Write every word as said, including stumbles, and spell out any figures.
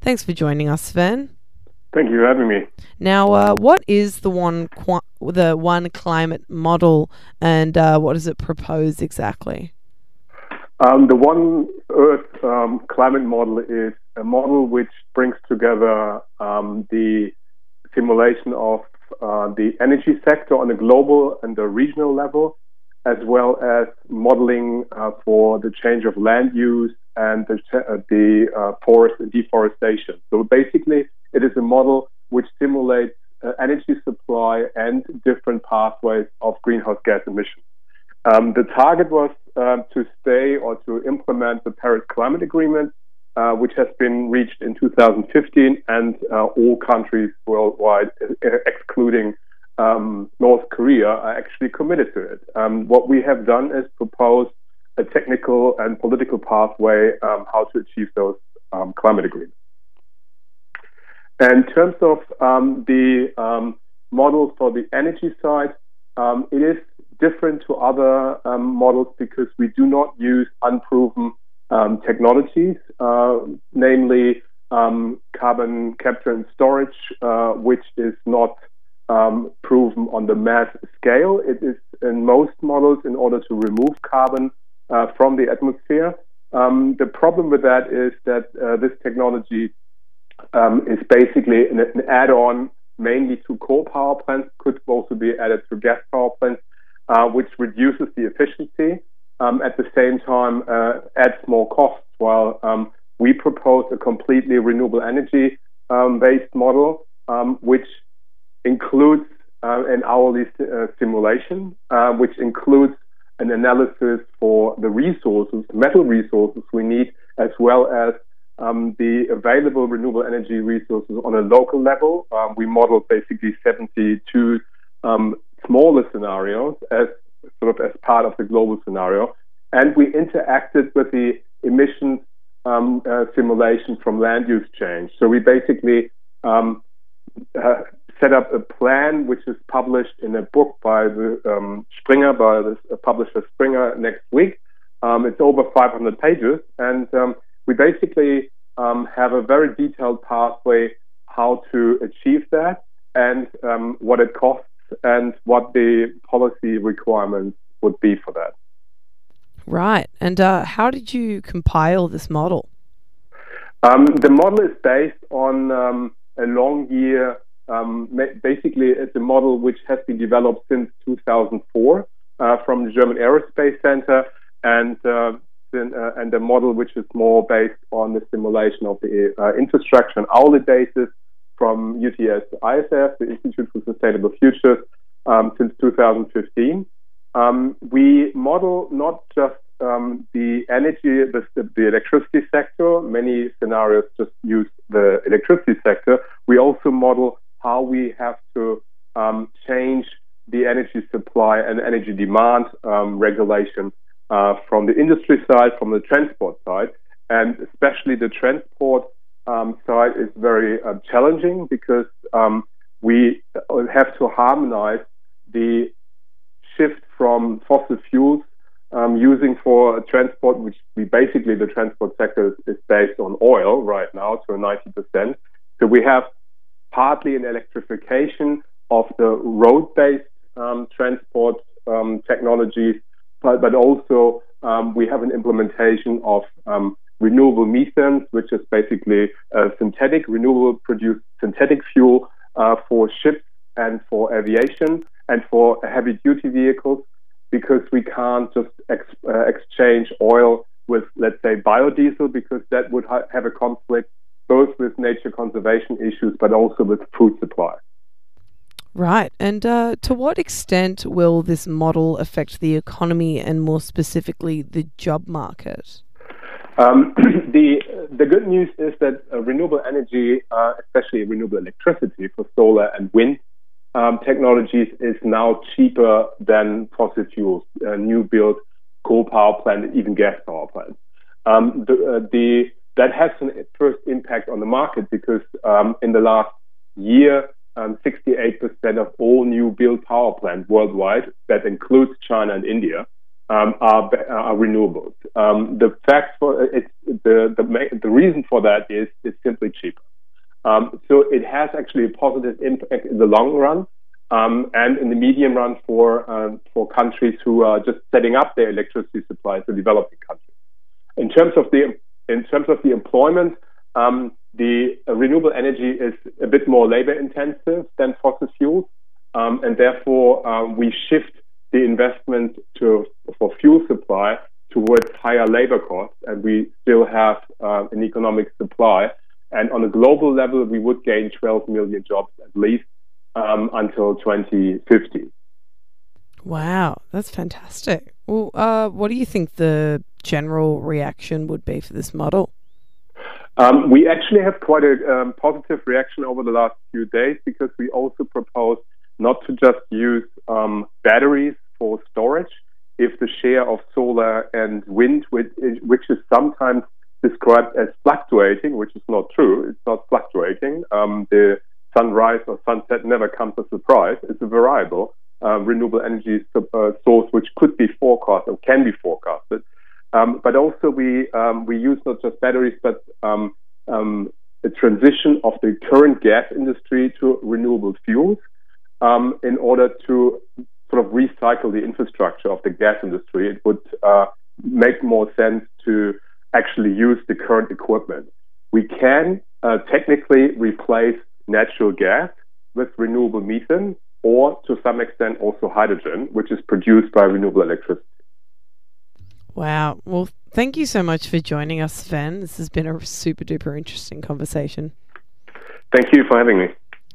Thanks for joining us, Sven. Thank you for having me. Now, uh, what is the one qu- the one climate model, and uh, what does it propose exactly? Um, the One Earth um, climate model is a model which brings together um, the simulation of uh, the energy sector on a global and a regional level, as well as modeling uh, for the change of land use and the, uh, the uh, forest and deforestation. So basically, it is a model which simulates uh, energy supply and different pathways of greenhouse gas emissions. Um, the target was um, to stay or to implement the Paris Climate Agreement, uh, which has been reached in two thousand fifteen, and uh, all countries worldwide, uh, excluding um, North Korea, are actually committed to it. Um, what we have done is propose a technical and political pathway um, how to achieve those um, climate agreements. In terms of um, the um, model for the energy side, um, it is different to other um, models because we do not use unproven um, technologies, uh, namely um, carbon capture and storage, uh, which is not um, proven on the mass scale. It is in most models in order to remove carbon uh, from the atmosphere. Um, the problem with that is that uh, this technology um, is basically an, an add-on mainly to coal power plants, could also be added to gas power plants, Uh, which reduces the efficiency, um, at the same time uh, adds more costs, while um, we propose a completely renewable energy um, based model, um, which includes uh, an hourly uh, simulation, uh, which includes an analysis for the resources, metal resources we need, as well as um, the available renewable energy resources on a local level. Um, we modeled basically seventy-two um, smaller scenarios as sort of as part of the global scenario, and we interacted with the emissions um, uh, simulation from land use change. So we basically um, uh, set up a plan which is published in a book by the um, Springer, by the uh, publisher Springer next week. Um, it's over five hundred pages, and um, we basically um, have a very detailed pathway how to achieve that and um, what it costs and what the policy requirements would be for that. Right. And uh, how did you compile this model? Um, the model is based on um, a long year, um, basically it's a model which has been developed since two thousand four uh, from the German Aerospace Center, and uh, then, uh, and a model which is more based on the simulation of the uh, infrastructure on hourly basis from U T S I S F, the Institute for Sustainable Futures, um, since two thousand fifteen. Um, we model not just um, the energy, the, the electricity sector. Many scenarios just use the electricity sector. We also model how we have to um, change the energy supply and energy demand um, regulation uh, from the industry side, from the transport side, and especially the transport Um, side is very uh, challenging because um, we have to harmonize the shift from fossil fuels um, using for transport, which we basically the transport sector is, is based on oil right now to ninety percent. So we have partly an electrification of the road-based um, transport um, technologies, but, but also um, we have an implementation of um, renewable methane, which is basically a synthetic, renewable produced synthetic fuel uh, for ships and for aviation and for heavy duty vehicles, because we can't just ex- uh, exchange oil with, let's say, biodiesel, because that would ha- have a conflict both with nature conservation issues, but also with food supply. Right. And uh, to what extent will this model affect the economy and more specifically the job market? Um, the the good news is that uh, renewable energy, uh, especially renewable electricity for solar and wind um, technologies, is now cheaper than fossil fuels, uh, new build coal power plant, even gas power plants. Um, the, uh, the that has an first impact on the market because um, in the last year, um, sixty-eight percent of all new build power plants worldwide, that includes China and India, um, are, are renewables. um, the fact for it's the the ma- the reason for that is it's simply cheaper. Um, so it has actually a positive impact in the long run, um, and in the medium run for uh, for countries who are just setting up their electricity supplies to developing countries. In terms of the in terms of the employment, um, the uh, renewable energy is a bit more labor intensive than fossil fuels, um, and therefore um, we shift the investment to for fuel supply towards higher labor costs, and we still have uh, an economic supply. And on a global level, we would gain twelve million jobs at least um, until twenty fifty. Wow, that's fantastic. Well, uh, what do you think the general reaction would be for this model? Um, we actually have quite a um, positive reaction over the last few days, because we also propose not to just use um, batteries for storage. If the share of solar and wind, which, which is sometimes described as fluctuating, which is not true. It's not fluctuating. Um, the sunrise or sunset never comes as a surprise. It's a variable uh, renewable energy uh, source which could be forecast or can be forecasted. Um, but also we um, we use not just batteries, but um, um, the transition of the current gas industry to renewable fuels um, in order to sort of recycle the infrastructure of the gas industry. It would uh, make more sense to actually use the current equipment. We can uh, technically replace natural gas with renewable methane, or to some extent also hydrogen, which is produced by renewable electricity. Wow. Well, thank you so much for joining us, Sven. This has been a super duper interesting conversation. Thank you for having me.